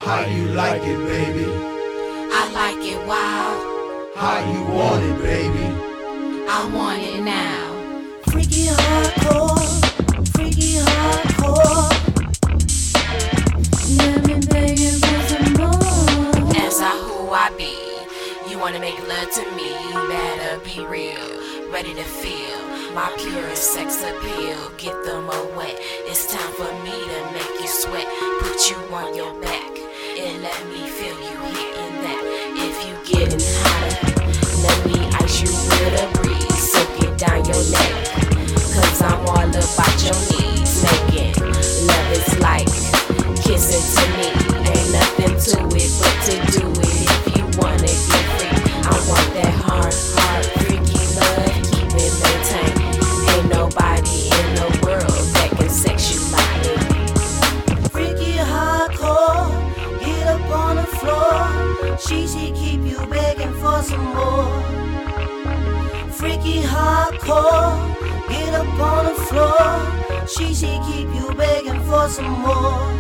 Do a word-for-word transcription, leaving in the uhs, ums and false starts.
How you like it, baby? I like it wild. How you want it, baby? I want it now. Freaky hardcore, freaky hardcore. Let me beg you for some more. As I who I be, you wanna make love to me, you better be real. Ready to feel my purest sex appeal. Get them away. It's time for me to make you sweat. Put you on your back and let me feel you hitting that. If you getting hotter, let me ice you with a breeze. Soak it down your neck, cause I'm all about your needs. Making love is like kissing to me. Ain't nothing to it but to do it. If you wanna get free, I want that hard, hard, freaky love. Keep it maintained. Ain't nobody in the world that can sex you like me. Freaky hardcore, get up on the floor. She she keep you begging for some more. Freaky hardcore, get up on the floor. She she keep you begging for some more.